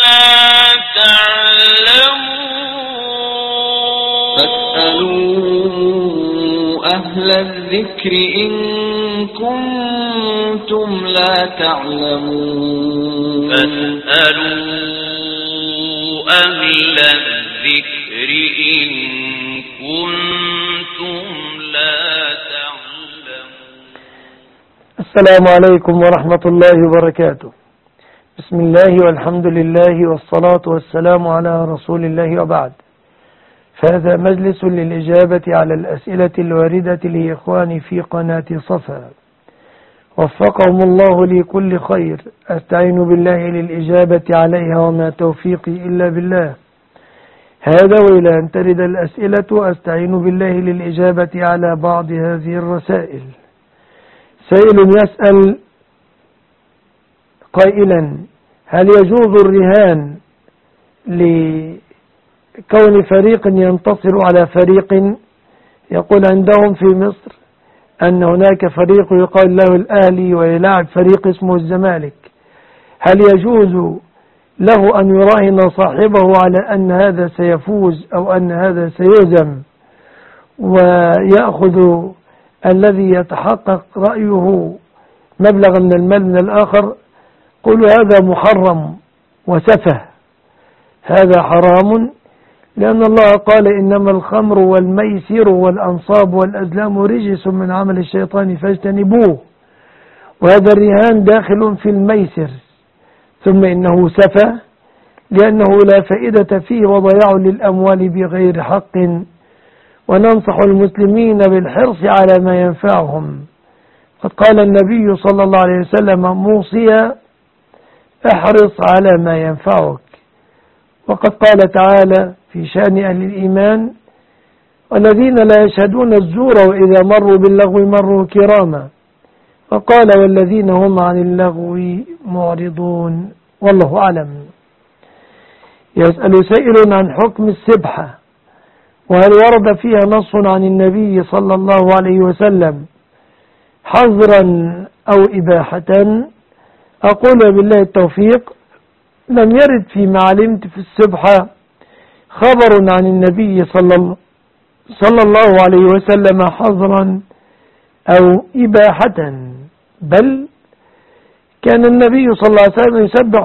تعلمون فاسألوا أهل الذكر إن كنتم لا تعلمون فاسألوا أهل الذكر إن كنتم لا تعلمون. السلام عليكم ورحمة الله وبركاته. بسم الله والحمد لله والصلاة والسلام على رسول الله وبعد. فهذا مجلس للإجابة على الأسئلة الواردة لإخواني في قناة صفا، وفقهم الله لكل خير. أستعين بالله للإجابة عليها وما توفيقي إلا بالله. هذا وإلى أن ترد الأسئلة أستعين بالله للإجابة على بعض هذه الرسائل. سائل يسأل قائلا: هل يجوز الرهان لكون فريق ينتصر على فريق؟ يقول عندهم في مصر أن هناك فريق يقال له الأهلي ويلعب فريق اسمه الزمالك. هل يجوز له أن يراهن صاحبه على أن هذا سيفوز أو أن هذا سيهزم ويأخذ الذي يتحقق رأيه مبلغ من المال من الآخر؟ قلوا هذا محرم وسفه، هذا حرام، لأن الله قال: إنما الخمر والميسر والأنصاب والأزلام رجس من عمل الشيطان فاجتنبوه. وهذا الرهان داخل في الميسر. ثم إنه سفه لأنه لا فائدة فيه وضياع للأموال بغير حق. وننصح المسلمين بالحرص على ما ينفعهم. قد قال النبي صلى الله عليه وسلم موصيا: احرص على ما ينفعك. وقد قال تعالى في شأن أهل الإيمان: والذين لا يشهدون الزور وإذا مروا باللغو مروا كراما. وقال: والذين هم عن اللغو معرضون. والله أعلم. يسأل سائل عن حكم السبحة، وهل ورد فيها نص عن النبي صلى الله عليه وسلم حظرا أو إباحة؟ أقول بالله التوفيق: لم يرد فيما علمت في السبحة خبر عن النبي صلى الله عليه وسلم حظرا أو إباحة، بل كان النبي صلى الله عليه وسلم يسبح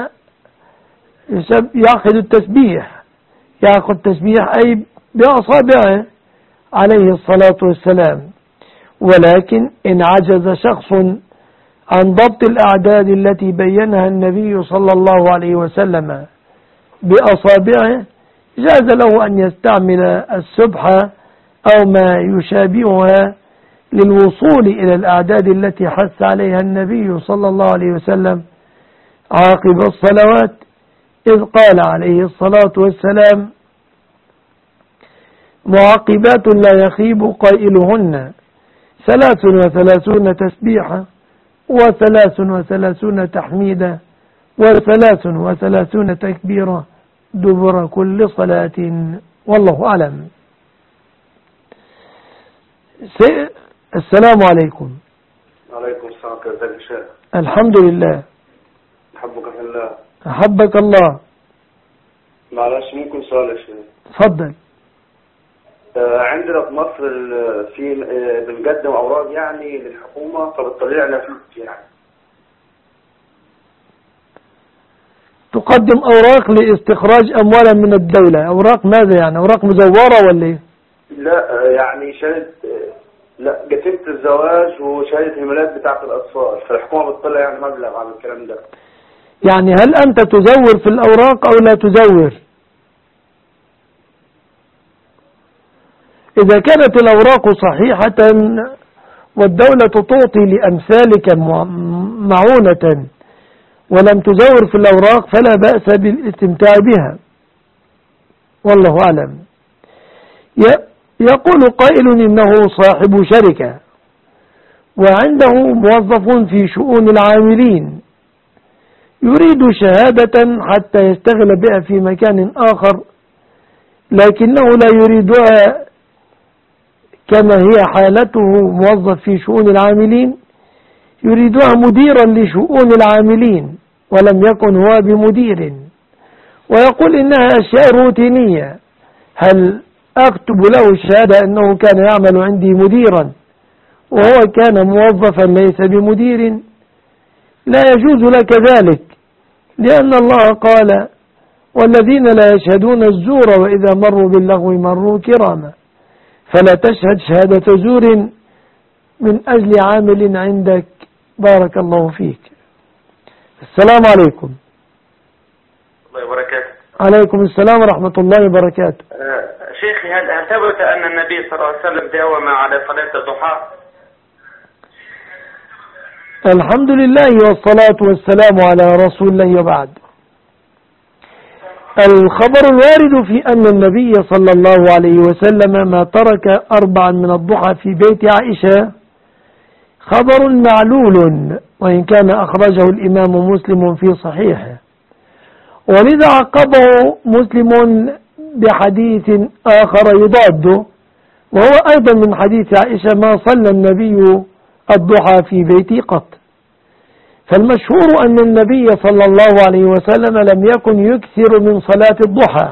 يأخذ التسبيح، يأخذ تسبيح أي بأصابعه عليه الصلاة والسلام. ولكن إن عجز شخص عن ضبط الأعداد التي بينها النبي صلى الله عليه وسلم بأصابعه جاز له أن يستعمل السبحة أو ما يشابهها للوصول إلى الأعداد التي حث عليها النبي صلى الله عليه وسلم عاقب الصلوات، إذ قال عليه الصلاة والسلام: معقبات لا يخيب قائلهن 33 تسبيحة 33 تحميدة 33 تكبيرة دبر كل صلاة. والله أعلم. السلام عليكم. وعليكم السلام. كيف الشيخ؟ الحمد لله. أحبك في الله. أحبك الله. معلش ممكن سؤال يا شيخ؟ تفضل. عندنا في مصر في بنقدم أوراق يعني للحكومة فبتطلع لنا فلوس يعني. تقدم أوراق لاستخراج أموالا من الدولة. أوراق ماذا يعني؟ أوراق مزورة ولا إيه؟ لا يعني شهادة، لا جسيمة الزواج وشهادة الميلاد بتاعة الأطفال، فالحكومة بتطلع يعني مبلغ على الكلام ده. يعني هل أنت تزور في الأوراق أو لا تزور؟ إذا كانت الأوراق صحيحة والدولة تعطي لأمثالك معونة ولم تزور في الأوراق فلا بأس بالاستمتاع بها. والله أعلم. يقول قائل إنه صاحب شركة وعنده موظف في شؤون العاملين يريد شهادة حتى يستغل بها في مكان آخر، لكنه لا يريدها كما هي حالته موظف في شؤون العاملين، يريدها مديرا لشؤون العاملين ولم يكن هو بمدير، ويقول إنها أشياء روتينية. هل أكتب له الشهادة أنه كان يعمل عندي مديرا وهو كان موظفا ليس بمدير؟ لا يجوز لك ذلك، لأن الله قال: والذين لا يشهدون الزور وإذا مروا باللغو مروا كراما. فلا تشهد شهادة زور من أجل عامل عندك. بارك الله فيك. السلام عليكم. الله وبركاته. عليكم السلام ورحمة الله وبركاته. شيخي، هل ثبت أن النبي صلى الله عليه وسلم داوم على صلاة الضحى؟ الحمد لله والصلاة والسلام على رسول الله وبعد. الخبر الوارد في أن النبي صلى الله عليه وسلم ما ترك 4 من الضحى في بيت عائشة خبر معلول، وإن كان أخرجه الإمام مسلم في صحيحه، ولذا عقبه مسلم بحديث آخر يضاده، وهو أيضا من حديث عائشة: ما صلى النبي الضحى في بيتي قط. فالمشهور أن النبي صلى الله عليه وسلم لم يكن يكثر من صلاة الضحى،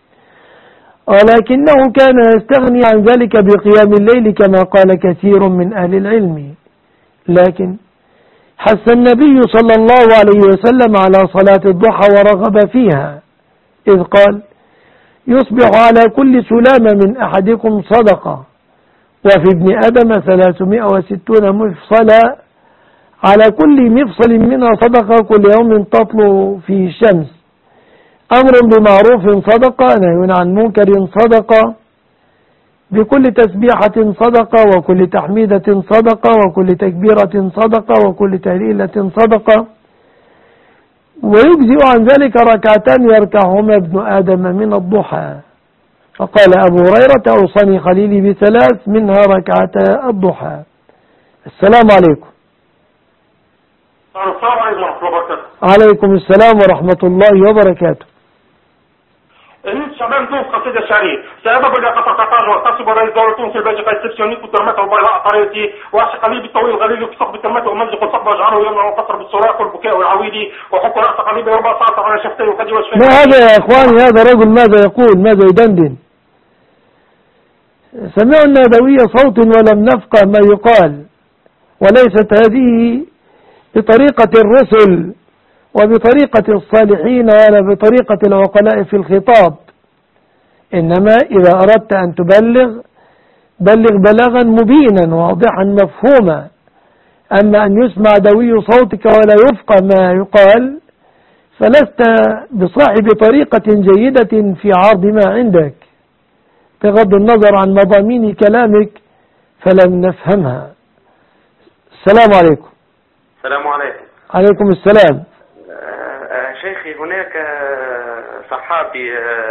ولكنه كان يستغني عن ذلك بقيام الليل كما قال كثير من أهل العلم. لكن حث النبي صلى الله عليه وسلم على صلاة الضحى ورغب فيها، إذ قال: يصبح على كل سلامة من أحدكم صدقة، وفي ابن آدم 360 مفصلا، على كل مفصل منها صدقة، كل يوم تطلع فيه الشمس. أمر بمعروف صدقة، نهي عن منكر صدقة، بكل تسبيحة صدقة، وكل تحميدة صدقة، وكل تكبيرة صدقة، وكل تهليلة صدقة. ويجزئ عن ذلك 2 يركعهما ابن آدم من الضحى. فقال أبو هريرة: أوصاني خليلي ب3 منها ركعتا الضحى. السلام عليكم. السلام عليكم ورحمة الله وبركاته. عليكم السلام ورحمة الله وبركاته. شباب دوم قصيدة شعرية سأبا بلغ قطعتان واغتصب رئيس دولتهم في البلجيكا السبسيونيك وترمته وبيضاء طريقتي وأعشق قليبي الطويل غليلي في ثقب الترمته ومزق الثقب واجعله يمنع وقصر بالصراخ والبكاء والعويلي وحط رأس قليبي ربع ساعة على شفتي وكدي وشفي. ما هذا يا إخواني؟ هذا رجل ماذا يقول؟ ماذا يدندن؟ سمعنا دوي صوت ولم نفقه ما يقال، وليست هذه بطريقة الرسل وبطريقة الصالحين ولا بطريقة العقلاء في الخطاب. إنما إذا أردت أن تبلغ، بلغ بلاغا مبينا واضحا مفهوما. أما أن يسمع دوي صوتك ولا يفقه ما يقال فلست بصاحب طريقة جيدة في عرض ما عندك، بغض النظر عن مضامين كلامك فلم نفهمها. السلام عليكم. السلام عليكم. عليكم السلام. شيخي، هناك صحابي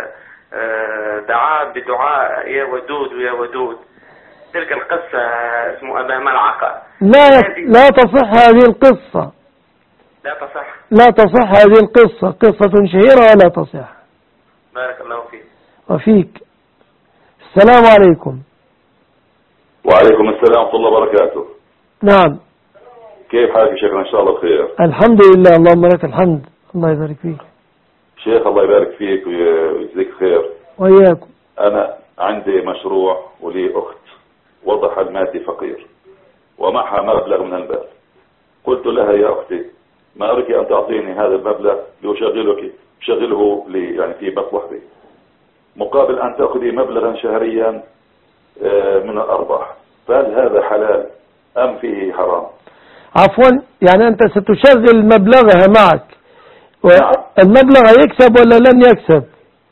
دعا بدعاء يا ودود ويا ودود. تلك القصة اسمه أبا ملعقة. لا تصح هذه القصة. لا تصح هذه القصة، قصة شهيرة ولا تصح. بارك الله فيك. وفيك. السلام عليكم. وعليكم السلام ورحمة الله وبركاته. نعم. كيف حالك يا شيخنا؟ إن شاء الله بخير. الحمد لله، اللهم لك الحمد. الله يبارك فيك. شيخ الله يبارك فيك ويجزيك خير. وإياكم. أنا عندي مشروع ولي أخت وضعها المادي فقير ومعها مبلغ من المال. قلت لها: يا أختي، ما أريك أن تعطيني هذا المبلغ لأشغله لي يعني في بيت وحدي، مقابل أن تأخذي مبلغا شهريا من الأرباح. فهل هذا حلال أم فيه حرام؟ عفوا، يعني أنت ستشغل مبلغها معك، والمبلغ يكسب ولا لن يكسب؟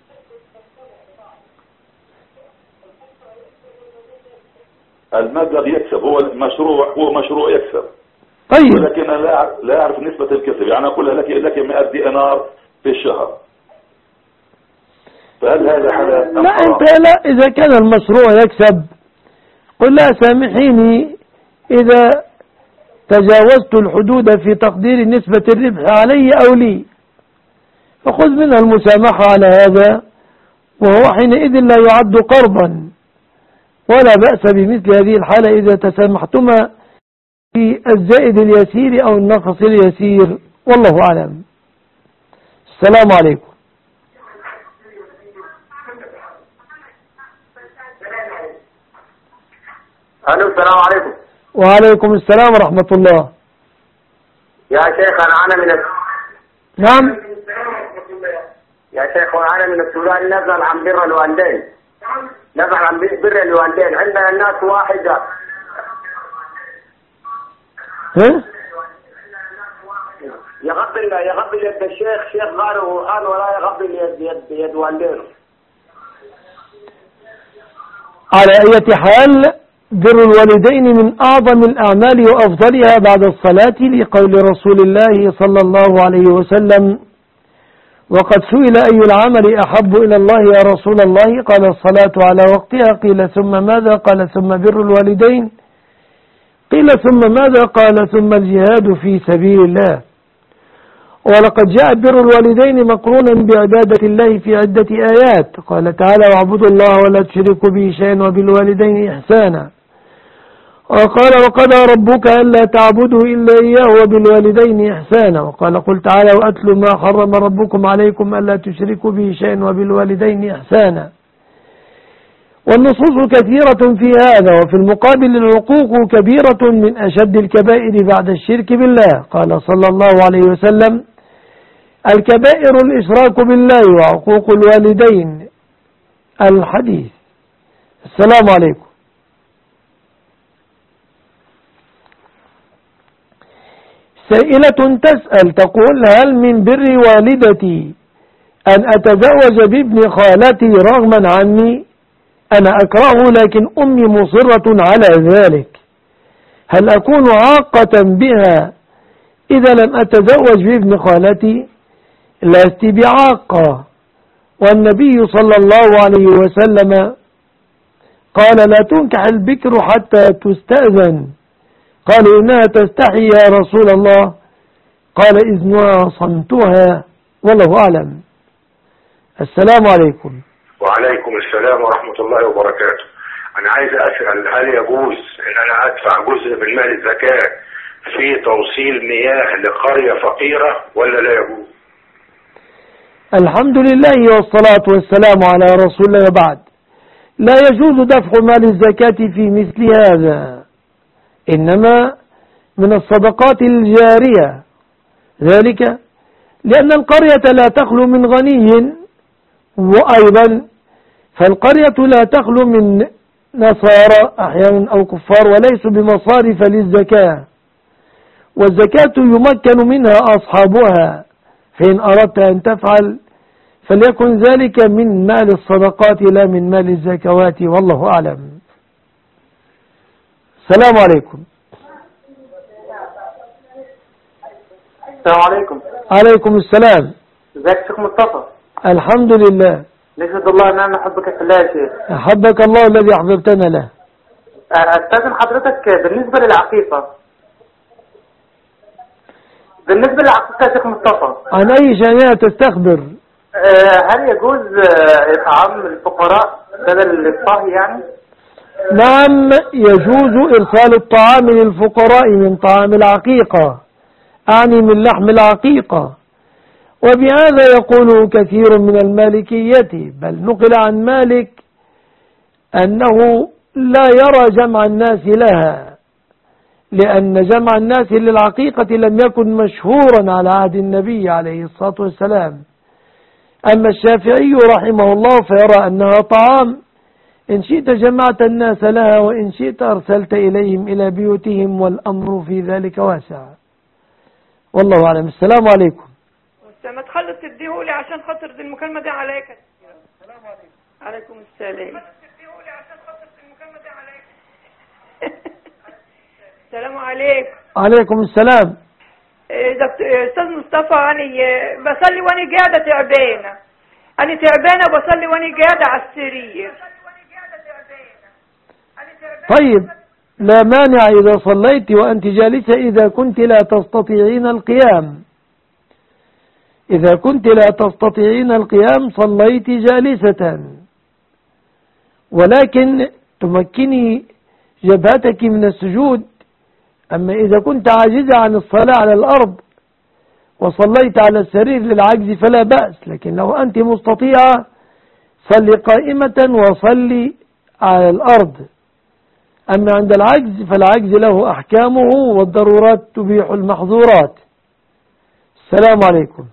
المبلغ يكسب، هو مشروع يكسب. طيب. ولكن أنا لا أعرف نسبة الكسب، يعني أقول لك 100 دينار في الشهر. فهل هذا حلال أم حرام؟ لا، إذا كان المشروع يكسب قل لا سامحيني إذا تجاوزت الحدود في تقدير نسبة الربح علي أو لي، فخذ منها المسامحة على هذا، وهو حينئذ لا يعد قرضا، ولا بأس بمثل هذه الحالة إذا تسامحتما في الزائد اليسير أو النقص اليسير، والله أعلم. السلام عليكم. الو السلام عليكم. وعليكم السلام ورحمة الله. يا شيخ انا من نعم. يا شيخ انا من السودان، نزل عن بر الوالدين، نزل عن بر الوالدين. عندنا الناس واحدة يغبي يد الشيخ، شيخ غاره القرآن ولا يغبي يد والدينه. على أي حال بر الوالدين من أعظم الأعمال وأفضلها بعد الصلاة، لقول رسول الله صلى الله عليه وسلم: وقد سئل أي العمل أحب إلى الله يا رسول الله؟ قال الصلاة على وقتها. قيل ثم ماذا؟ قال ثم بر الوالدين. قيل ثم ماذا؟ قال ثم الجهاد في سبيل الله. ولقد جاء بر الوالدين مقرونا بعبادة الله في عدة آيات. قال تعالى: واعبدوا الله ولا تشركوا به شيئا وبالوالدين إحسانا. وقال: وقضى ربك ألا تعبدوا إلا إياه وبالوالدين إحسانا. وقال: قل تعالى وأتلوا ما حرم ربكم عليكم ألا تشركوا به شيئا وبالوالدين إحسانا. والنصوص كثيرة في هذا. وفي المقابل العقوق كبيرة من أشد الكبائر بعد الشرك بالله. قال صلى الله عليه وسلم: الكبائر الإشراك بالله وعقوق الوالدين. الحديث. السلام عليكم. سائلة تسأل تقول: هل من بر والدتي أن أتزوج بابن خالتي رغما عني؟ أنا أكرهه لكن أمي مصرة على ذلك، هل أكون عاقة بها إذا لم أتزوج بابن خالتي؟ لست بعاقة. والنبي صلى الله عليه وسلم قال: لا تنكح البكر حتى تستأذن. قالوا: إنها تستحي يا رسول الله. قال: إذنها صمتها. والله أعلم. السلام عليكم. وعليكم السلام ورحمة الله وبركاته. أنا عايز أسأل، هل يجوز أن أنا أدفع جزء من مال الزكاة في توصيل مياه لقرية فقيرة ولا لا يجوز؟ الحمد لله والصلاة والسلام على رسول الله. وبعد، لا يجوز دفع مال الزكاة في مثل هذا، إنما من الصدقات الجارية، ذلك لأن القرية لا تخلو من غني، وأيضا فالقرية لا تخلو من نصارى أحيانا أو كفار وليسوا بمصارف للزكاة، والزكاة يمكن منها أصحابها، فإن أردت أن تفعل فليكن ذلك من مال الصدقات لا من مال الزكوات. والله أعلم. السلام عليكم. السلام عليكم. عليكم السلام. ازيك يا شيخ مصطفى؟ الحمد لله. نشهد الله ان انا احبك في الله يا شيخ. أحبك الله الذي أحببتنا له. استاذن حضرتك بالنسبة للعقيقة، يا شيخ مصطفى، عن أي شأنها تستخبر؟ هل يجوز إطعام الفقراء بدل الطهي يعني؟ نعم، يجوز إرسال الطعام للفقراء من طعام العقيقة، أعني من لحم العقيقة، وبهذا يقول كثير من المالكية، بل نقل عن مالك أنه لا يرى جمع الناس لها، لأن جمع الناس للعقيقة لم يكن مشهورا على عهد النبي عليه الصلاة والسلام. أما الشافعي رحمه الله فيرى أنها طعام، إن شئت جمعت الناس لها وإن شئت أرسلت إليهم إلى بيوتهم، والأمر في ذلك واسع. والله أعلم. السلام عليكم. ما تخلص تديهولي عشان خاطر دي المكالمة دي عليك. السلام عليكم. عليكم السلام. السلام عليكم. عليكم السلام. أستاذ مصطفى، أنا بصلي وأنا قاعدة تعبانة، أنا تعبانة بصلي وأنا قاعدة على السرير. طيب، لا مانع إذا صليت وأنت جالسة، إذا كنت لا تستطيعين القيام. إذا كنت لا تستطيعين القيام صليت جالسة، ولكن تمكني جبهتك من السجود. أما إذا كنت عاجزة عن الصلاة على الأرض وصليت على السرير للعجز فلا بأس، لكن لو أنت مستطيعة صلي قائمة وصلي على الأرض. أما عند العجز فالعجز له أحكامه والضرورات تبيح المحظورات. السلام عليكم.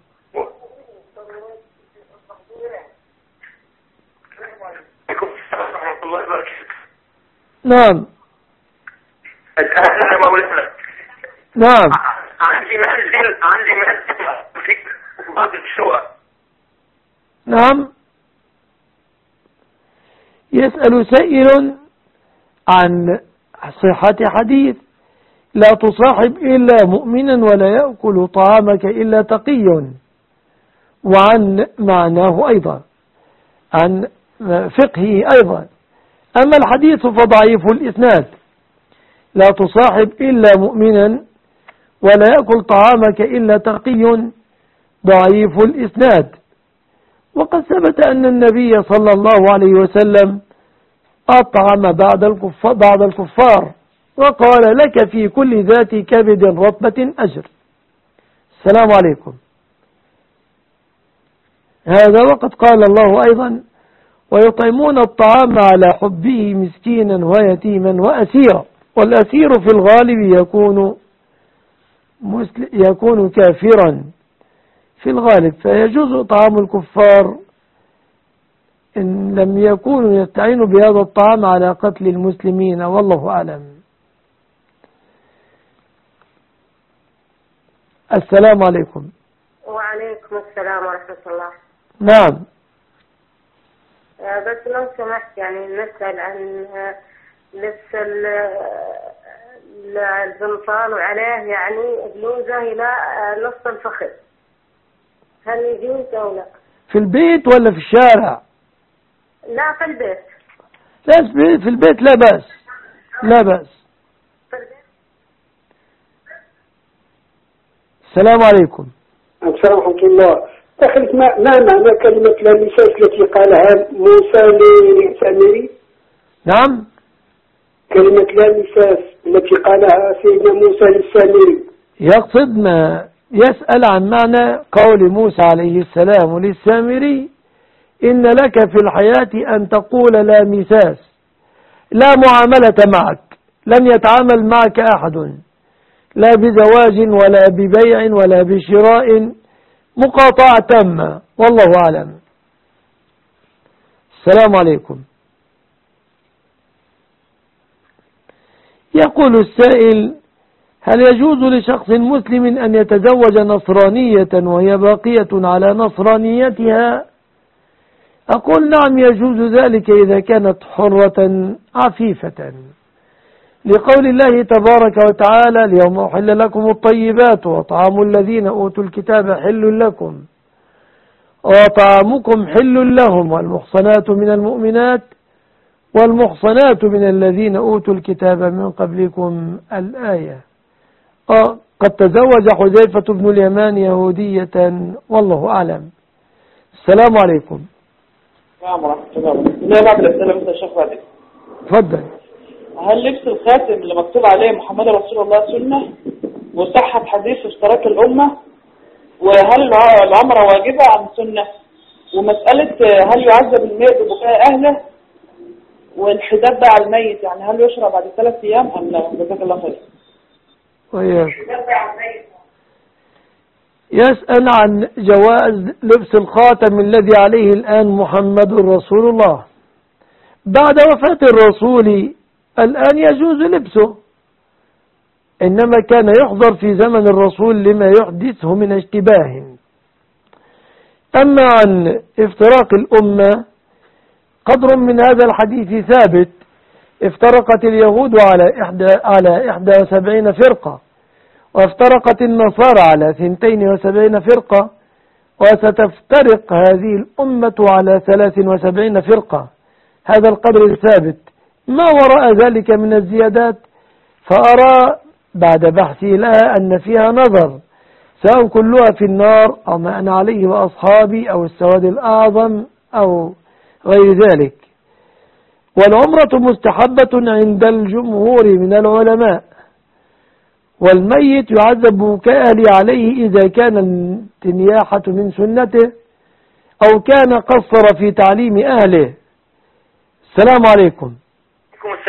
نعم. نعم. عندي منزل في بعض الشقق. نعم. يسأل سائل عن صحة حديث لا تصاحب إلا مؤمنا ولا يأكل طعامك إلا تقي، وعن معناه أيضا، عن فقهه أيضا. أما الحديث فضعيف الإسناد، لا تصاحب إلا مؤمنا ولا يأكل طعامك إلا تقي، ضعيف الإسناد. وقد ثبت أن النبي صلى الله عليه وسلم أطعم بعض الكفار وقال لك في كل ذات كبد رطبة أجر. السلام عليكم. هذا وقد قال الله أيضا ويطعمون الطعام على حبه مسكينا ويتيما وأسيرا، والأسير في الغالب يكون كافرا في الغالب، فيجوز طعام الكفار إن لم يكونوا يستعينوا بهذا الطعام على قتل المسلمين، والله أعلم. السلام عليكم. وعليكم السلام ورحمة الله. نعم. بس لو سمحت يعني نسأل عن لبس البنطال وعليه يعني بلوزة إلى نص الفخذ، هل يجوز أو لا؟ في البيت ولا في الشارع؟ لا في البيت. لا في البيت لا بأس، لا بأس. السلام عليكم. السلام ورحمة الله. دخلت ما معنى كلمة لا مساس التي قالها موسى لسامري؟ نعم. كلمة لا مساس التي قالها سيدنا موسى للسامري، يقصد ما يسأل عن معنى قول موسى عليه السلام للسامري إن لك في الحياة أن تقول لا مساس، لا معاملة معك، لن يتعامل معك أحد لا بزواج ولا ببيع ولا بشراء، مقاطعة تامة، والله أعلم. السلام عليكم. يقول السائل هل يجوز لشخص مسلم أن يتزوج نصرانية وهي باقية على نصرانيتها؟ أقول نعم يجوز ذلك إذا كانت حرة عفيفة، لقول الله تبارك وتعالى اليوم أحل لكم الطيبات وطعام الذين أوتوا الكتاب حل لكم وطعامكم حل لهم والمحصنات من المؤمنات والمحصنات من الذين أوتوا الكتاب من قبلكم الآية. قد تزوج حذيفة بن اليمان يهودية، والله أعلم. السلام عليكم. السلام ورحمة الله وبركاته. لا بعد السلام يا شيخ بعد. تفضل. هل لبس الخاتم اللي مكتوب عليه محمد رسول الله سنة وصحة حديث اشتراك الأمة، وهل العمرة واجبة عن سنة، ومسألة هل يعذب الميت ببكاء أهله، والحداد على الميت يعني هل يشرب بعد 3 أيام أم لا؟ جزاك الله خير. يسأل عن جواز لبس الخاتم الذي عليه الآن محمد رسول الله. بعد وفاة الرسول الآن يجوز لبسه، إنما كان يحظر في زمن الرسول لما يحدثه من اشتباه. أما عن افتراق الأمة قدر من هذا الحديث ثابت. افترقت اليهود على 71 فرقة، وافترقت النصارى على 72 فرقة، وستفترق هذه الأمة على 73 فرقة. هذا القدر الثابت. ما وراء ذلك من الزيادات فأرى بعد بحثي لها أن فيها نظر، سواء كلها في النار أو ما أنا عليه وأصحابي أو السواد الأعظم أو غير ذلك. والعمرة مستحبة عند الجمهور من العلماء، والميت يعذب بكاء عليه إذا كان النياحة من سنته أو كان قصر في تعليم أهله. السلام عليكم. عليكم السلام ورحمة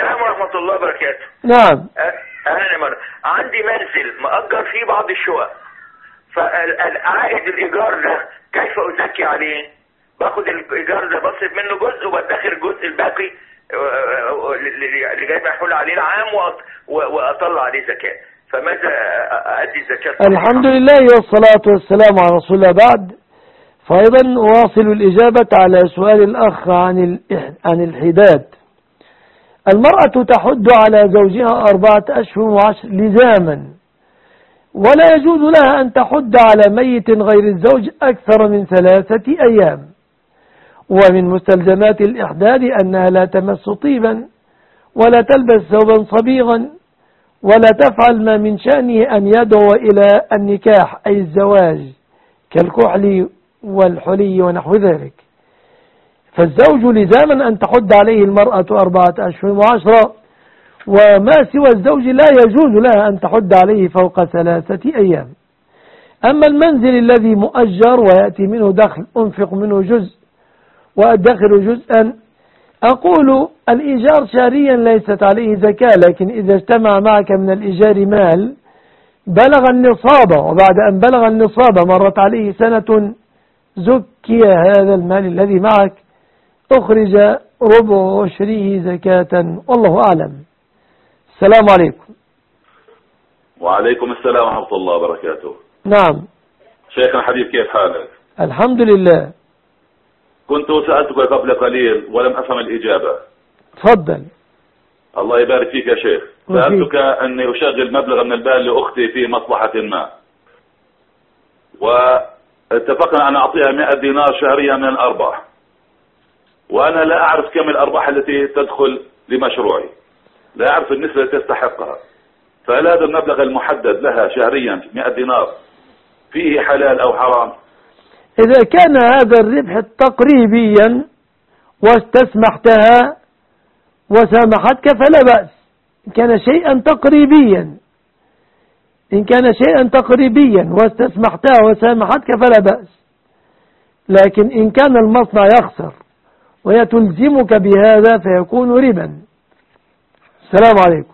ورحمة الله وبركاته. نعم. أهلا مرة. عندي منزل مأجر فيه بعض الشقق، فالعائد الإيجار ده كيف أزكي عليه؟ باخد الإيجار ده بصرف منه جزء وبدخر الجزء الباقي اللي جاي محول عليه العام وأطلع عليه زكاة، فماذا أدي الزكاة؟ الحمد لله والصلاة والسلام على رسول الله. بعد فأيضا أواصل الإجابة على سؤال الأخ عن الحداد. المرأة تحد على زوجها 4 أشهر و10 لزاما، ولا يجوز لها أن تحد على ميت غير الزوج أكثر من 3 أيام. ومن مستلزمات الإحداد أنها لا تمس طيبا ولا تلبس ثوبا صبيغا ولا تفعل ما من شأنه أن يدعو إلى النكاح أي الزواج كالكحل والحلي ونحو ذلك. فالزوج لزاما أن تحد عليه المرأة 4 أشهر و10، وما سوى الزوج لا يجوز لها أن تحد عليه فوق 3 أيام. أما المنزل الذي مؤجر ويأتي منه دخل أنفق منه جزء وأدخر جزءا، أقول الإيجار شهريا ليست عليه زكاة، لكن إذا اجتمع معك من الإيجار مال بلغ النصاب، وبعد أن بلغ النصاب مرت عليه سنة زكي هذا المال الذي معك، أخرج ربع عشره زكاة، والله أعلم. السلام عليكم. وعليكم السلام ورحمة الله وبركاته. نعم شيخنا الحبيب، كيف حالك؟ الحمد لله. كنت سألتك قبل قليل ولم أفهم الإجابة. تفضل. الله يبارك فيك يا شيخ. سألتك أني أشغل مبلغ من المال لأختي في مصلحة ما، واتفقنا أن أعطيها 100 دينار شهريا من الأرباح، وأنا لا أعرف كم الأرباح التي تدخل لمشروعي، لا أعرف النسبة التي تستحقها، فهل هذا المبلغ المحدد لها شهريا 100 دينار فيه حلال أو حرام؟ إذا كان هذا الربح تقريبيا واستسمحتها وسامحتك فلا بأس. إن كان شيئا تقريبيا واستسمحتها وسامحتك فلا بأس، لكن إن كان المصنع يخسر وهي تلزمك بهذا فيكون ربا. السلام عليكم.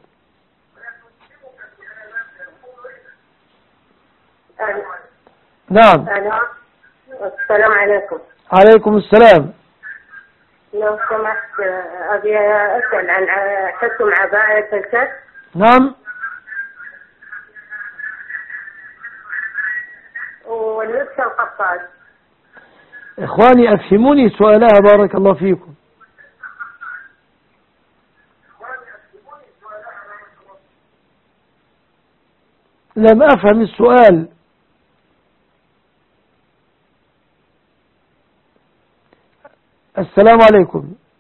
نعم. السلام عليكم. عليكم السلام. لو سمحت أبي أسأل عن حكم عباءة الكتف. نعم. واللبس القطاز. إخواني أفهموني سؤالها بارك الله فيكم. لم أفهم السؤال. السلام عليكم.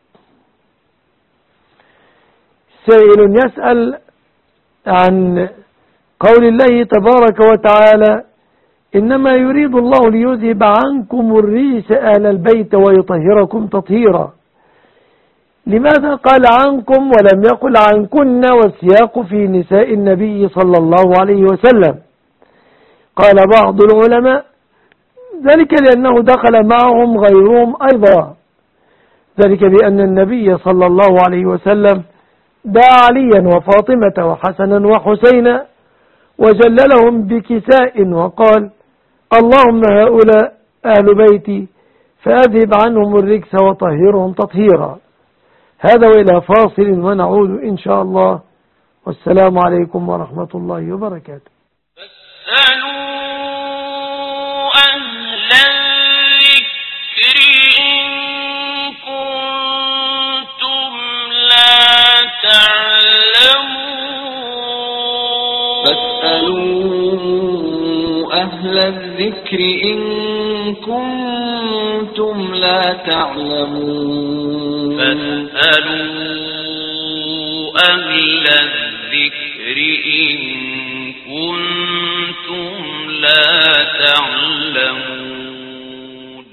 سائل يسأل عن قول الله تبارك وتعالى: إنما يريد الله ليذهب عنكم الرجس أهل البيت ويطهركم تطهيرا. لماذا قال عنكم ولم يقل عنكن، والسياق في نساء النبي صلى الله عليه وسلم؟ قال بعض العلماء ذلك لأنه دخل معهم غيرهم أيضا، ذلك بأن النبي صلى الله عليه وسلم دعا عليا وفاطمة وحسنا وحسينا وجللهم بكساء وقال: اللهم هؤلاء أهل بيتي فأذهب عنهم الرجس وطهرهم تطهيرا. هذا وإلى فاصل ونعود إن شاء الله، والسلام عليكم ورحمة الله وبركاته. أهل الذكر إن كنتم لا تعلمون. فاسألوا أهل الذكر إن كنتم لا تعلمون.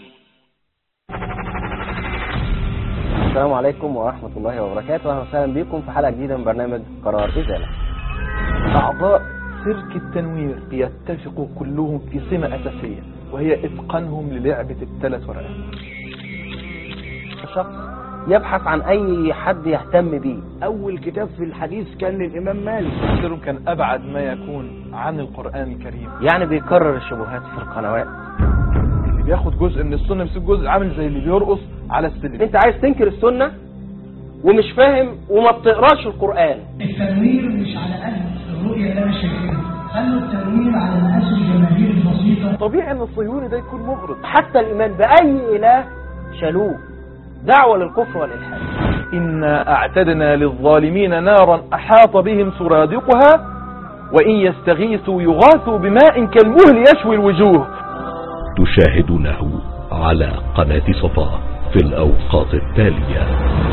السلام عليكم ورحمة الله وبركاته، أهلا وسهلا بكم في حلقة جديدة من برنامج قرار إزالة. أعضاء سيرك التنوير يتفقوا كلهم في سمة أساسية، وهي إتقانهم للعبة ال3 ورقات. شخص يبحث عن أي حد يهتم به. أول كتاب في الحديث كان للإمام مالك، كان أبعد ما يكون عن القرآن الكريم، يعني بيكرر الشبهات في القنوات. اللي بياخد جزء من السنة بيسيب جزء، عامل زي اللي بيرقص على السلم. انت عايز تنكر السنة ومش فاهم وما بتقراش القرآن. التنوير مش على قد الرؤية اللي انا شايفها، خلوا التنوير على مقاس الجماهير البسيطة. طبيعي ان الصهيوني ده يكون مغرض. حتى الإيمان بأي إله شالوه، دعوة للكفر والإلحاد. إنا أعتدنا للظالمين نارا أحاط بهم سرادقها وإن يستغيثوا يغاثوا بماء كالمهل يشوي الوجوه. تشاهدونه على قناة صفا في الأوقات التالية.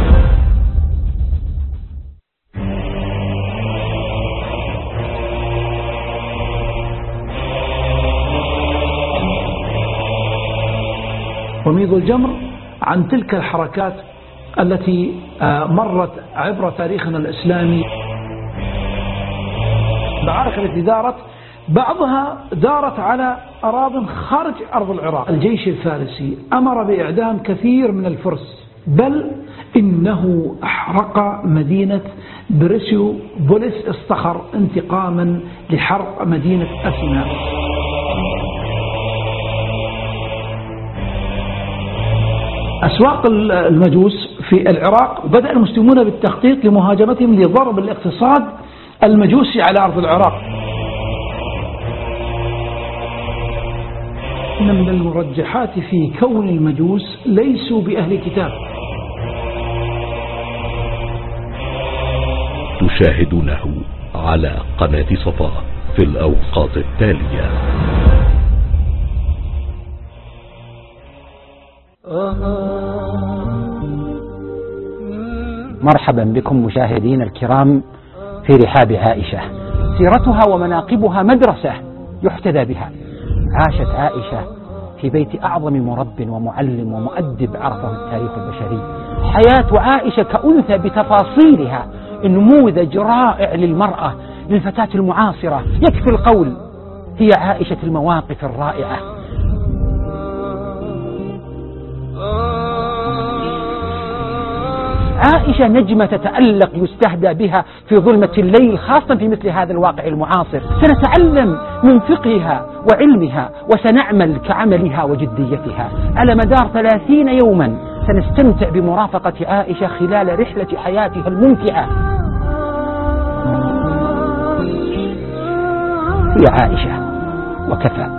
وميض الجمر عن تلك الحركات التي مرت عبر تاريخنا الإسلامي. المعارك التي دارت بعضها دارت على أراضٍ خارج أرض العراق. الجيش الفارسي أمر بإعدام كثير من الفرس، بل إنه أحرق مدينة بريسيوبوليس الصخر انتقاما لحرق مدينة أثينا. أسواق المجوس في العراق بدأ المسلمون بالتخطيط لمهاجمتهم لضرب الاقتصاد المجوسي على أرض العراق. إن من المرجحات في كون المجوس ليسوا بأهل كتاب. تشاهدونه على قناة صفا في الأوقات التالية. مرحبا بكم مشاهدين الكرام في رحاب عائشة. سيرتها ومناقبها مدرسة يحتذى بها. عاشت عائشة في بيت أعظم مرب ومعلم ومؤدب عرفه التاريخ البشري. حياة عائشة كأنثى بتفاصيلها نموذج رائع للمرأة، للفتاة المعاصرة. يكفي القول هي عائشة المواقف الرائعة. عائشة نجمة تتألق يستهدى بها في ظلمة الليل، خاصة في مثل هذا الواقع المعاصر. سنتعلم من فقهها وعلمها وسنعمل كعملها وجديتها. على مدار 30 يوما سنستمتع بمرافقة عائشة خلال رحلة حياتها الممتعة. هي عائشة وكفى.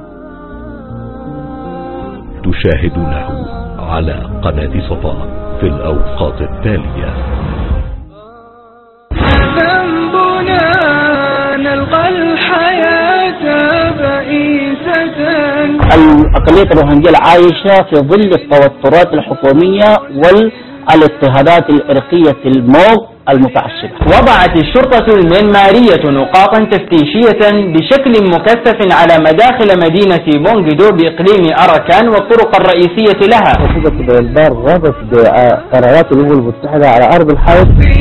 تشاهدونه على قناة صفا في الأوقات التالية. ذنبنا نلقى الحياة بئيسة. الأقلية الروهنجية العايشة في ظل التوترات الحكومية والاضطهادات الإرقية الموج المتعصبة. وضعت الشرطة الميانمارية نقاطا تفتيشية بشكل مكثف على مداخل مدينة بونغدو بإقليم أراكان والطرق الرئيسية لها. وصلت بالبار غابت بقرارات الأمم المتحدة على أرض الحائط. كف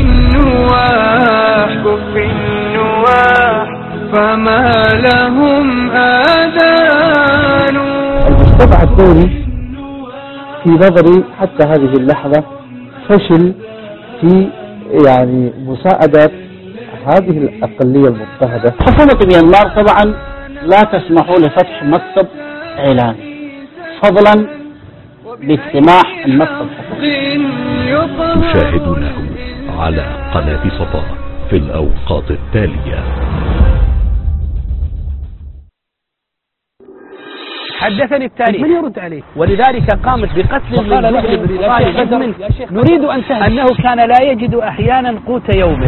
النواح فما لهم آذان. المجتمع الدولي في نظري حتى هذه اللحظة فشل في مساعدة هذه الأقلية المضطهدة. حكومة ميانمار طبعا لا تسمح لفتح مكتب إعلان فضلا باجتماع المكتب. تشاهدونه على قناة صفا في الأوقات التالية. حدثني التاريخ من يرد عليه، ولذلك قامت بقتل المسلم بصالح منه. نريد أن أنه كان لا يجد أحيانا قوت يومه.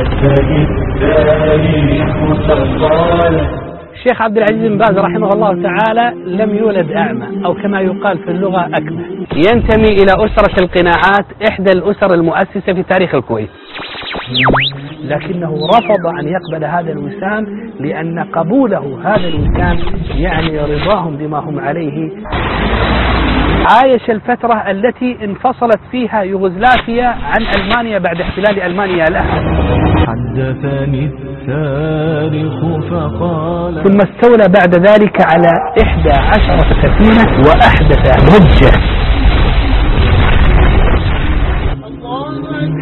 الشيخ عبد العزيز بن باز رحمه الله تعالى لم يولد أعمى، أو كما يقال في اللغة أكمه. ينتمي إلى أسرة القناعات، إحدى الأسر المؤسسة في تاريخ الكويت، لكنه رفض أن يقبل هذا الوسام، لأن قبوله هذا الوسام يعني رضاهم بما هم عليه. عايش الفترة التي انفصلت فيها يوغوسلافيا عن ألمانيا بعد احتلال ألمانيا لها. حدثني التاريخ فقال. ثم استولى بعد ذلك على 11 سفينة وأحدث ضجة.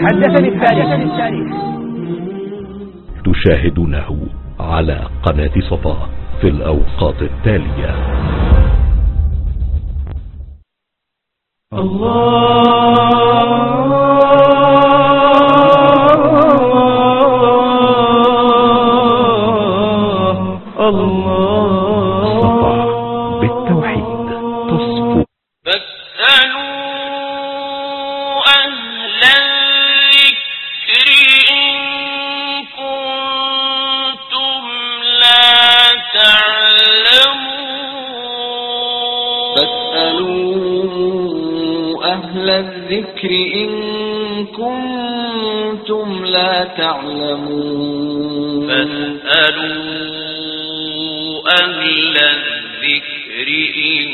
حدثني التاريخ. تشاهدونه على قناة صفا في الأوقات التالية. صفا بالتوحيد تصفو. الذكر إن كنتم لا تعلمون. فاسألوا أهل الذكر إن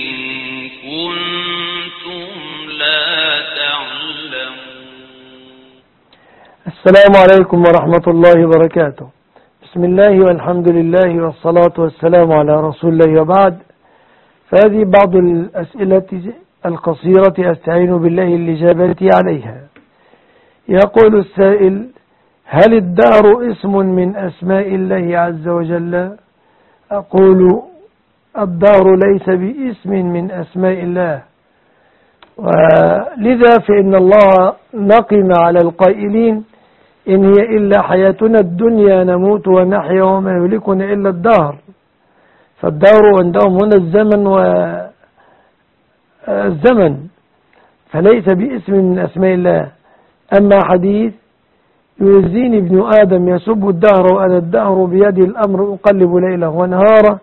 كنتم لا تعلمون. السلام عليكم ورحمة الله وبركاته. بسم الله والحمد لله والصلاة والسلام على رسول الله وبعد. فهذه بعض الأسئلة القصيرة أستعين بالله الإجابة عليها. يقول السائل: هل الدهر اسم من أسماء الله عز وجل؟ أقول: الدهر ليس باسم من أسماء الله، ولذا فإن الله نقم على القائلين: إن هي إلا حياتنا الدنيا نموت ونحيا وما يهلكنا إلا الدهر. فالدهر عندهم هنا الزمن فليس باسم من أسماء الله. أما حديث يؤذيني ابن آدم يسب الدهر وأنا الدهر بيدي الأمر أقلب ليله ونهاره،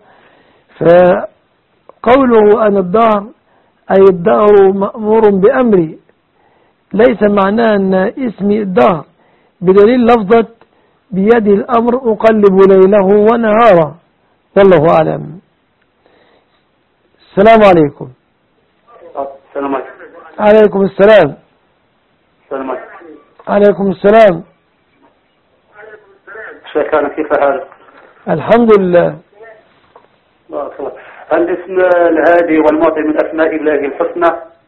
فقوله أنا الدهر أي الدهر مأمور بأمري، ليس معناه أن اسمي الدهر، بدليل لفظة بيدي الأمر أقلب ليله ونهاره. والله أعلم. السلام عليكم. السلام عليكم. عليكم السلام. السلام عليكم. عليكم السلام. شيخنا كيف حالك؟ الحمد لله. بارك الله. هل اسم الهادي والمعطي من أسماء الله الحسنى؟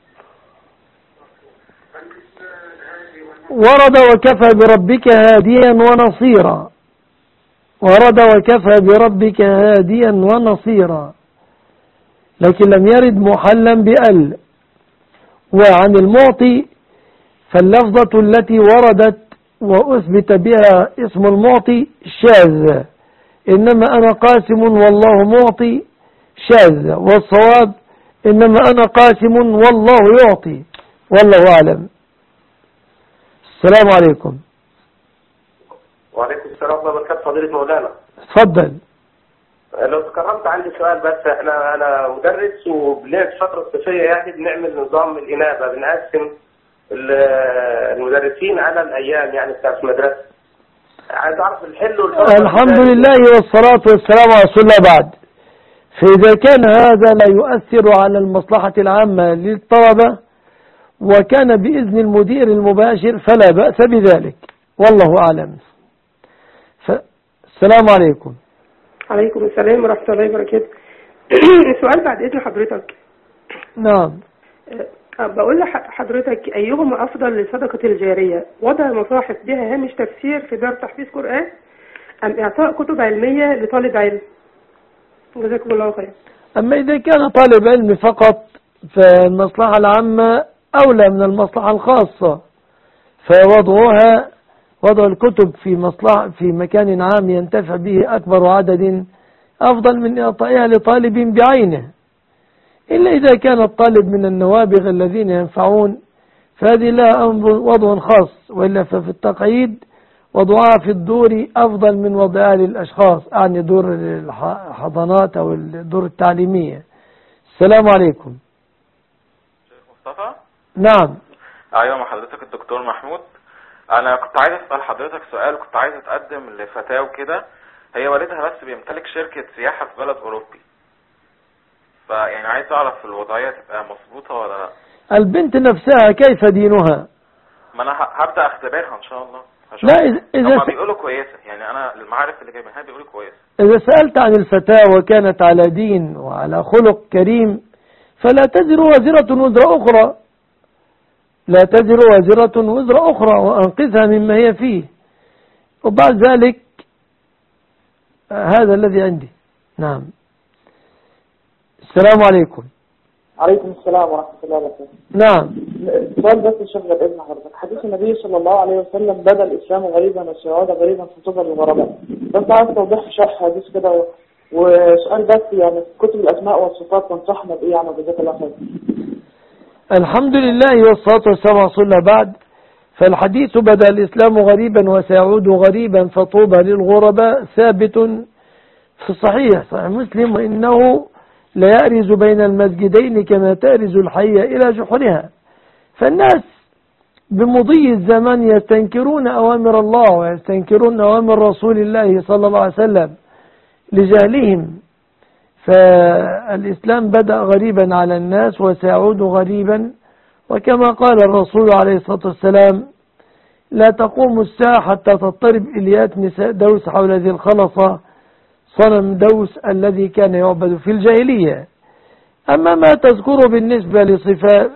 ورد وكفى بربك هاديا ونصيرا. ورد وكفى بربك هاديا ونصيرا، لكن لم يرد محلا بأل. وعن المعطي فاللفظة التي وردت وأثبت بها اسم المعطي شاذة، إنما أنا قاسم والله معطي شاذة، والصواب إنما أنا قاسم والله يعطي. والله أعلم. السلام عليكم. وعليكم السلام ورحمة الله وبركاته. فضيلة مولانا تفضل. لو تكرمت عندي سؤال بس. أنا مدرس وبنعمل فترة صيفية يعني بنعمل نظام الإنابة، بنقسم المدرسين على الأيام يعني بتاعت المدرسة. عايز أعرف الحل والفرق. الحمد لله والصلاة والسلام على رسول الله بعد. فإذا كان هذا لا يؤثر على المصلحة العامة للطلبة وكان بإذن المدير المباشر فلا بأس بذلك. والله أعلم. السلام عليكم. عليكم السلام ورحمة الله وبركاته. سؤال بعد إذن حضرتك. نعم. بقول لحضرتك أيهما أفضل للصدقة الجارية؟ وضع مصاحف بها هامش تفسير في دار تحفيظ قرآن، أم إعطاء كتب علمية لطالب علم؟ جزاكم الله خير. أما إذا كان طالب علم فقط فالمصلحة العامة أولى من المصلحة الخاصة، وضع الكتب في مكان عام ينتفع به أكبر عدد أفضل من إعطائها لطالب بعينه، إلا إذا كان الطالب من النوابغ الذين ينفعون فهذه لها وضع خاص، وإلا ففي التقعيد وضعها في الدور أفضل من وضعها للأشخاص، يعني دور الحضانات أو الدور التعليمية. السلام عليكم. شيخ مصطفى. نعم. أيوة مع حضرتك الدكتور محمود. أنا كنت عايز أسأل حضرتك سؤال، كنت عايز أتقدم لفتاة وكده، هي والدها بس بيمتلك شركة سياحة في بلد أوروبي، فيعني عايز أعرف الوضعية تبقى مظبوطة ولا لا. البنت نفسها كيف دينها؟ ما أنا هبدأ أختبرها إن شاء الله. لا هما بيقولوا كويسة، يعني أنا المعارف اللي جايبينها بيقولوا كويسة. إذا سألت عن الفتاة وكانت على دين وعلى خلق كريم فلا تزر وازرة وزر أخرى، لا تزر وازرة وزر أخرى وأنقذها مما هي فيه. وبعد ذلك هذا الذي عندي. نعم. السلام عليكم. عليكم السلام ورحمة الله وبركاته. نعم. سؤال بس الشيخ بإذن حضرتك. حديث النبي صلى الله عليه وسلم بدأ الإسلام غريبا والسعودة غريبا فطوبى للغرباء. بس عايز توضيح شرح حديث كده. وسؤال بس يعني كتب الأسماء والصفات تنصحنا بإيه يعني جزاك الله خير. الحمد لله والصلاة والسلام على رسول الله. بعد فالحديث بدأ الإسلام غريبا وسيعود غريبا فطوبى للغرباء ثابت في الصحيح صحيح مسلم، وإنه لا يأرز بين المسجدين كما تأرز الحية إلى جحرها. فالناس بمضي الزمن يستنكرون أوامر الله ويستنكرون أوامر رسول الله صلى الله عليه وسلم لجهلهم. فالإسلام بدأ غريبا على الناس وسيعود غريبا، وكما قال الرسول عليه الصلاة والسلام لا تقوم الساعة حتى تضطرب إليات نساء دوس حول ذي الخلصة صنم دوس الذي كان يعبد في الجاهلية. أما ما تذكره بالنسبة لصفات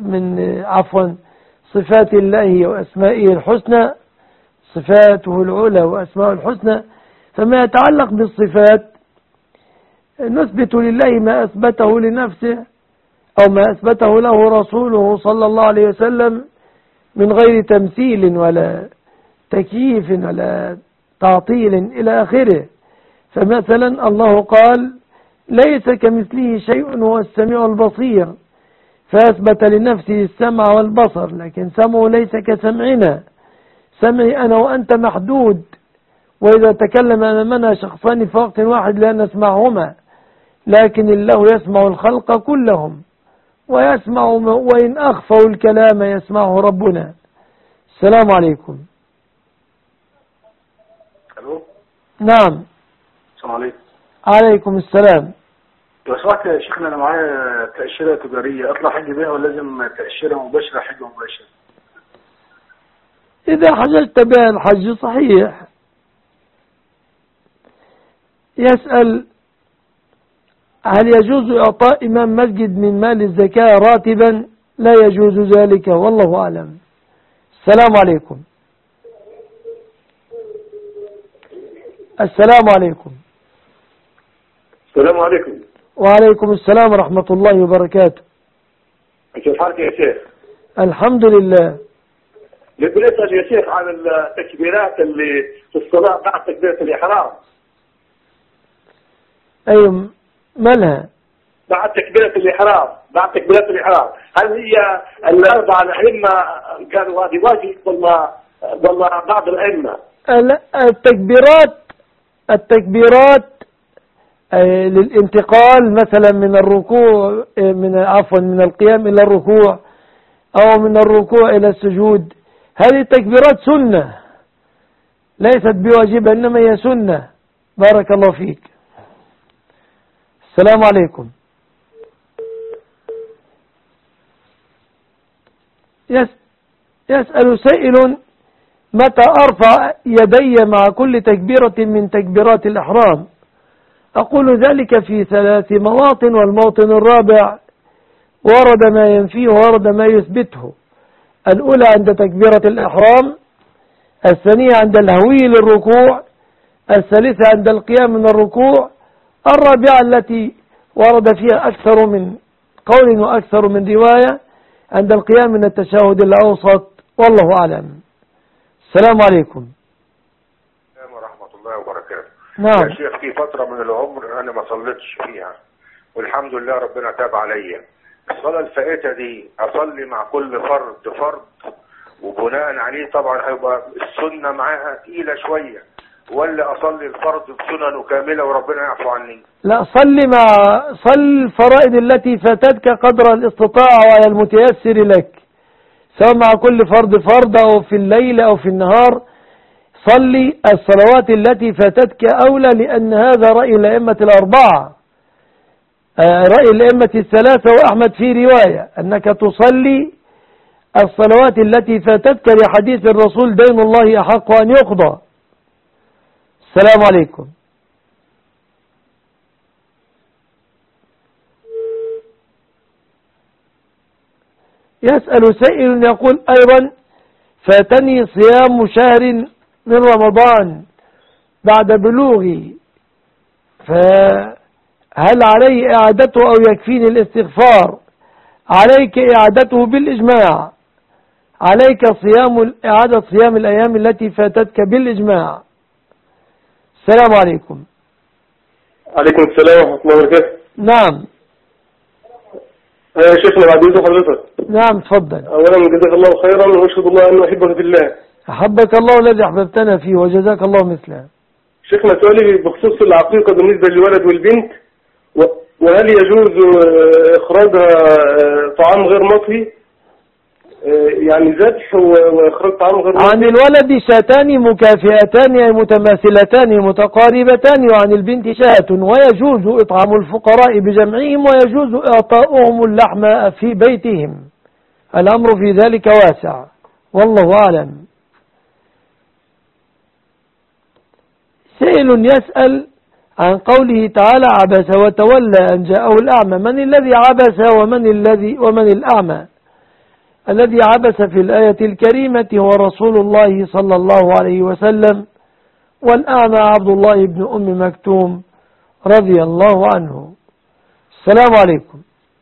صفات الله وأسمائه الحسنى، صفاته العلى وأسماءه الحسنى، فما يتعلق بالصفات نثبت لله ما أثبته لنفسه أو ما أثبته له رسوله صلى الله عليه وسلم من غير تمثيل ولا تكييف ولا تعطيل إلى آخره. فمثلا الله قال ليس كمثله شيء هو السميع البصير، فأثبت لنفسه السمع والبصر، لكن سمعه ليس كسمعنا. سمعي أنا وأنت محدود، وإذا تكلم أمامنا شخصان في وقت واحد لا نسمعهما، لكن الله يسمع الخلق كلهم ويسمع وإن أخفوا الكلام يسمعه ربنا. السلام عليكم. ألو. نعم. السلام عليكم. عليكم السلام. لو سمحت يا شيخنا أنا معايا تأشيرة تجارية أطلع حج بيها ولا لازم تأشيرة مباشرة حج مباشر؟ إذا حججت بها الحج صحيح. يسأل هل يجوز إعطاء إمام مسجد من مال الزكاة راتبا؟ لا يجوز ذلك والله أعلم. السلام عليكم. السلام عليكم. السلام عليكم. وعليكم السلام ورحمة الله وبركاته. كيف حالك يا شيخ؟ الحمد لله. نبي نسأل يا شيخ عن التكبيرات اللي في الصلاة بعد تكبيرة الإحرام. أيوة مالها؟ بعد تكبيرة الإحرام هل هي الأربعة الأئمة قالوا هذه واجب ولا بعض الأئمة؟ التكبيرات للانتقال مثلا من الركوع من القيام إلى الركوع أو من الركوع إلى السجود، هذه التكبيرات سنة ليست بواجبة إنما هي سنة. بارك الله فيك. السلام عليكم. يسأل سائل متى أرفع يدي مع كل تكبيرة من تكبيرات الإحرام؟ أقول ذلك في 3 مواطن، والموطن الرابع ورد ما ينفيه ورد ما يثبته. الأولى عند تكبيرة الإحرام، الثانية عند الهوي للركوع، الثالثة عند القيام من الركوع، الرابعة التي ورد فيها أكثر من قول وأكثر من رواية عند القيام من التشهد الأوسط، والله أعلم. السلام عليكم. السلام ورحمة الله وبركاته. نعم. يا شيخ في فترة من العمر أنا ما صليتش فيها والحمد لله ربنا تاب عليا. الصلاة الفائتة دي أصلي مع كل فرد وبناء عليه طبعا هيبقى السنة معاها تقيلة شوية، ولا أصلي الفرض بسننه كاملة وربنا يعفو عني؟ لا، صل الفرائض التي فاتتك قدر الاستطاعة وعلى المتيسر لك، سواء مع كل فرض أو في الليل أو في النهار. صلي الصلوات التي فاتتك أولى، لأن هذا رأي الأئمة الأربعة، رأي الأئمة الثلاثة وأحمد في رواية أنك تصلي الصلوات التي فاتتك لحديث الرسول دين الله أحق أن يقضى. السلام عليكم. يسأل سائل يقول أيضا فاتني صيام شهر من رمضان بعد بلوغي، فهل علي إعادته أو يكفيني الاستغفار؟ عليك إعادته بالإجماع، عليك إعادة صيام الأيام التي فاتتك بالإجماع. السلام عليكم. عليكم السلام ورحمة الله وبركاته. نعم. شيخنا بعد إذن حضرتك. نعم تفضل. أولا جزاك الله خيرا وأشهد الله أنه أحبك في الله. أحبك الله الذي أحببتنا فيه وجزاك الله مثله. شيخنا سؤالي بخصوص العقيقة بالنسبة للولد والبنت، وهل يجوز إخراجها طعام غير مطهي؟ يعني ذبح وإخراج طعام غير مطهي. عن الولد شاتان مكافئتان أي متماثلتان متقاربتان، وعن البنت شاة، ويجوز إطعام الفقراء بجمعهم ويجوز إعطاؤهم اللحم في بيتهم. الأمر في ذلك واسع والله أعلم. سائل يسأل عن قوله تعالى عبس وتولى أن جاءه الأعمى. من الذي عبس ومن الأعمى؟ الذي عبس في الآية الكريمة هو رسول الله صلى الله عليه وسلم، والأعمى عبد الله بن أم مكتوم رضي الله عنه. السلام عليكم.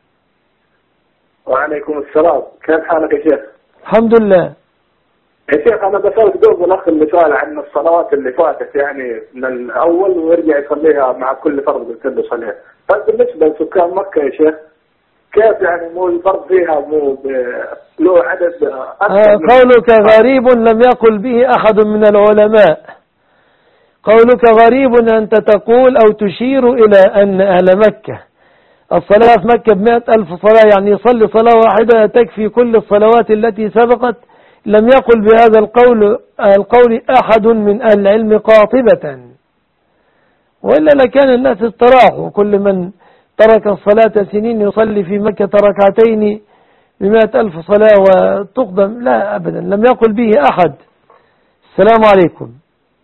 وعليكم السلام، كيف حالك يا شيخ؟ الحمد لله. يا شيخ أنا بسألك دوب الأخ اللي سأل عن الصلوات اللي فاتت يعني من الأول ويرجع يصليها مع كل فرض بكل صلاة. طيب بالنسبة لسكان مكة يا شيخ كيف يعني مو الفرض فيها مو له عدد قولك غريب لم يقل به أحد من العلماء. قولك غريب أنت تقول أو تشير إلى أن أهل مكة الصلاة في مكة 100,000 صلاة، يعني يصلي صلاة واحدة تكفي كل الصلوات التي سبقت. لم يقل بهذا القول أحد من أهل العلم قاطبة، وإلا لكان الناس استراحوا. كل من ترك الصلاة سنين يصلي في مكة ركعتين ب100,000 صلاة وتقدم، لا أبدا لم يقل به أحد. السلام عليكم.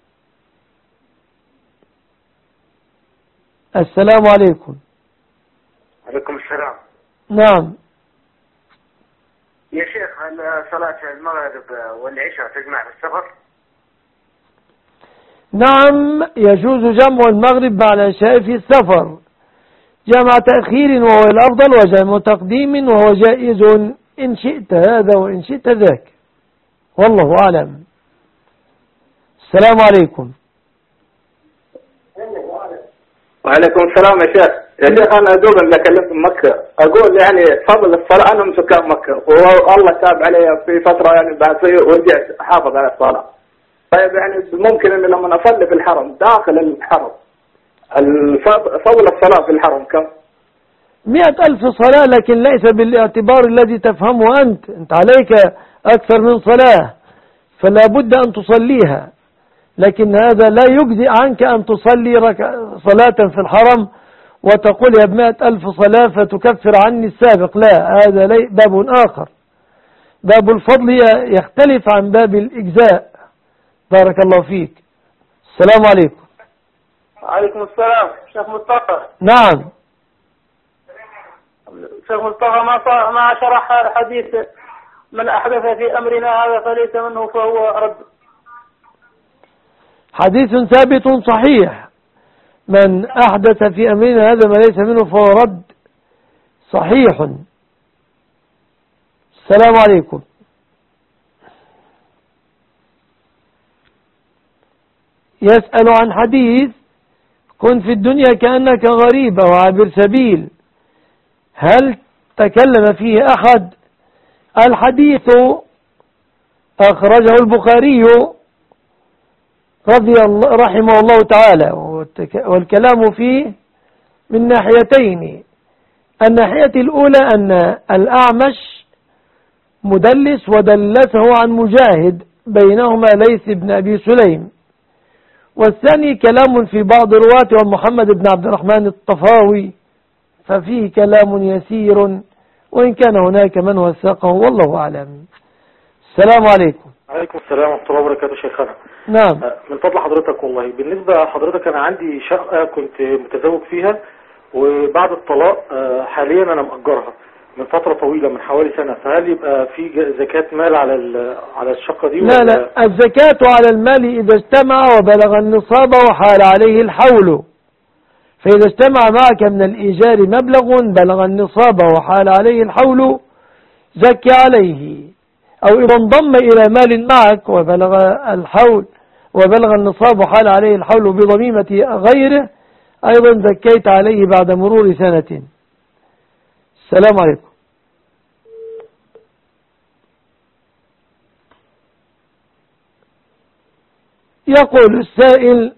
السلام عليكم. عليكم السلام. نعم. يا شيخ هل صلاة المغرب والعشاء تجمع في السفر؟ نعم يجوز جمع المغرب مع العشاء في السفر، جمع تأخير وهو الأفضل، وجمع تقديم وهو جائز إن شئت هذا وإن شئت ذاك، والله أعلم. السلام عليكم. وعليكم السلام يا شيخ. يا شيخ أنا أقول اللي كلمت مكة أقول يعني فضل الصلاة أنا من سكان مكة والله تاب علي في فترة يعني بعد ورجعت حافظ على الصلاة. طيب يعني ممكن أن لما أصلي في الحرم داخل الحرم فضل الصلاة في الحرم كم؟ 100,000 صلاة، لكن ليس بالاعتبار الذي تفهمه أنت عليك أكثر من صلاة فلا بد أن تصليها، لكن هذا لا يجزي عنك أن تصلي صلاة في الحرم وتقول يا 100,000 صلاة فتكفر عني السابق. لا، هذا باب آخر. باب الفضل يختلف عن باب الإجزاء. بارك الله فيك. السلام عليكم. عليكم السلام. شيخ مصطفى. نعم. شيخ مصطفى ما شرح الحديث من أحدث في أمرنا هذا فليس منه فهو رد. حديث ثابت صحيح، من أحدث في أمرنا هذا ما ليس منه فهو رد، صحيح. السلام عليكم. يسأل عن حديث كن في الدنيا كأنك غريب أو عابر سبيل، هل تكلم فيه أحد؟ الحديث أخرجه البخاري رحمه الله تعالى، والكلام فيه من ناحيتين. الناحية الأولى أن الأعمش مدلس ودلسه عن مجاهد بينهما ليث بن أبي سليم، والثاني كلام في بعض رواته ومحمد بن عبد الرحمن الطفاوي، ففيه كلام يسير وإن كان هناك من وثقه والله أعلم. السلام عليكم. عليكم السلام ورحمة الله وبركاته شيخنا. نعم. من فضل حضرتك والله بالنسبة لحضرتك أنا عندي شقة كنت متزوج فيها، وبعد الطلاق حاليا أنا مأجرها. من فترة طويلة من حوالي سنة، فهل يبقى في زكاة مال على الشقة دي؟ لا الزكاة على المال إذا اجتمع وبلغ النصاب وحال عليه الحول. فإذا اجتمع معك من الإيجار مبلغ بلغ النصاب وحال عليه الحول زكي عليه، أو إذا انضم إلى مال معك وبلغ الحول وبلغ النصاب وحال عليه الحول بضميمة غيره أيضا زكيت عليه بعد مرور سنة. السلام عليكم. يقول السائل: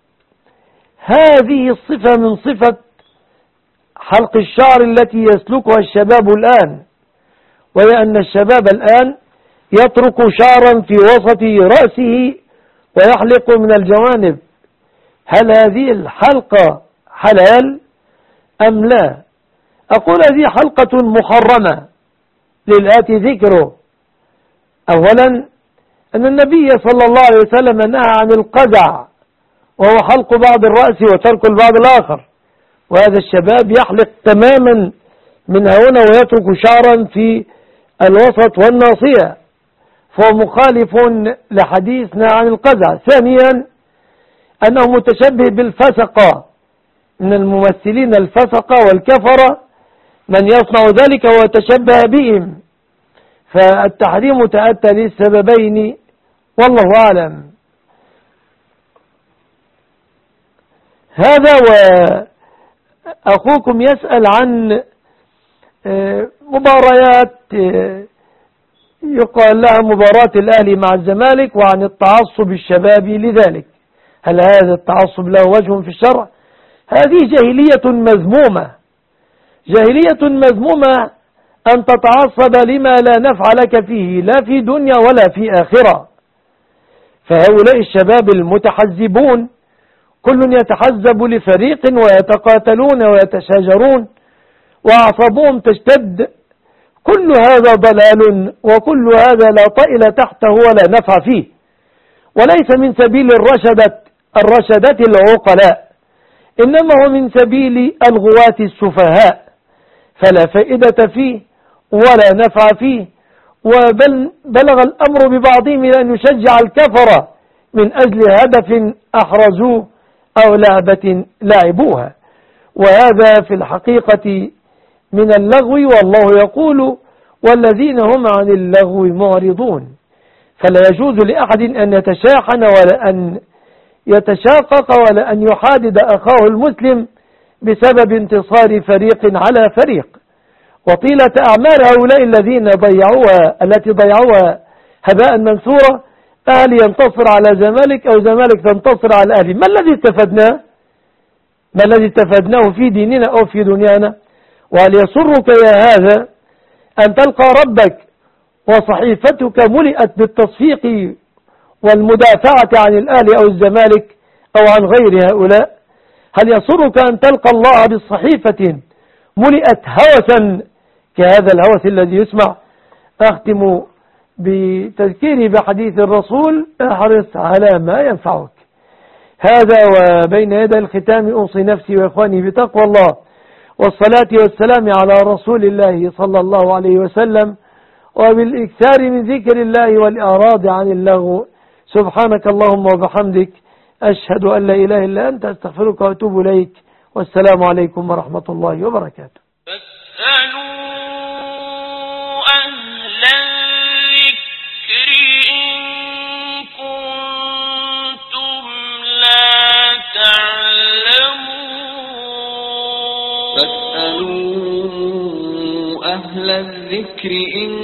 هذه الصفة من صفة حلق الشعر التي يسلكها الشباب الآن، وهي أن الشباب الآن يترك شعرا في وسط رأسه ويحلق من الجوانب. هل هذه الحلقة حلال أم لا؟ أقول هذه حلقة محرمة للآتي ذكره. أولا أن النبي صلى الله عليه وسلم نهى عن القزع، وهو حلق بعض الرأس وترك البعض الآخر، وهذا الشباب يحلق تماما من هنا ويترك شعرا في الوسط والناصية، فهو مخالف لحديثنا عن القزع. ثانيا أنه متشبه بالفسقة، من الممثلين الفسقة والكفرة من يصنع ذلك ويتشبه بهم، فالتحريم تأتى للسببين والله أعلم. هذا وأخوكم يسأل عن مباريات يقال لها مباراة الأهلي مع الزمالك، وعن التعصب الشبابي لذلك. هل هذا التعصب له وجه في الشرع؟ هذه جاهلية مذمومة، جاهلية مذمومة أن تتعصب لما لا نفع لك فيه لا في دنيا ولا في آخرة. فهؤلاء الشباب المتحزبون كل يتحزب لفريق ويتقاتلون ويتشاجرون وأعصابهم تشتد، كل هذا ضلال، وكل هذا لا طائل تحته ولا نفع فيه، وليس من سبيل الرشدة العقلاء، إنما هو من سبيل الغواة السفهاء، فلا فائدة فيه ولا نفع فيه. وبل بلغ الأمر ببعضهم إلى أن يشجع الكفرة من أجل هدف أحرزوه أو لعبة لعبوها، وهذا في الحقيقة من اللغو، والله يقول: والذين هم عن اللغو معرضون. فلا يجوز لأحد أن يتشاحن ولا أن يتشاقق ولا أن يحادد أخاه المسلم بسبب انتصار فريق على فريق. وطيلة أعمار هؤلاء التي ضيعوها هباء منثورا، أهلي ينتصر على زمالك أو زمالك تنتصر على أهلي، ما الذي استفدناه؟ ما الذي استفدناه في ديننا أو في دنيانا؟ وهل يسرك يا هذا أن تلقى ربك وصحيفتك ملئت بالتصفيق والمدافعة عن الأهلي أو الزمالك أو عن غير هؤلاء؟ هل يسرك أن تلقى الله بالصحيفة ملئت هوسا كهذا الهوس الذي يسمع؟ أختم بتذكيري بحديث الرسول: احرص على ما ينفعك. هذا وبين يدي الختام أوصي نفسي وإخواني بتقوى الله والصلاة والسلام على رسول الله صلى الله عليه وسلم، وبالإكثار من ذكر الله والإعراض عن اللغو. سبحانك اللهم وبحمدك، أشهد أن لا إله إلا أنت، أستغفرك وأتوب إليك، والسلام عليكم ورحمة الله وبركاته. فاسألوا أهل الذكر إن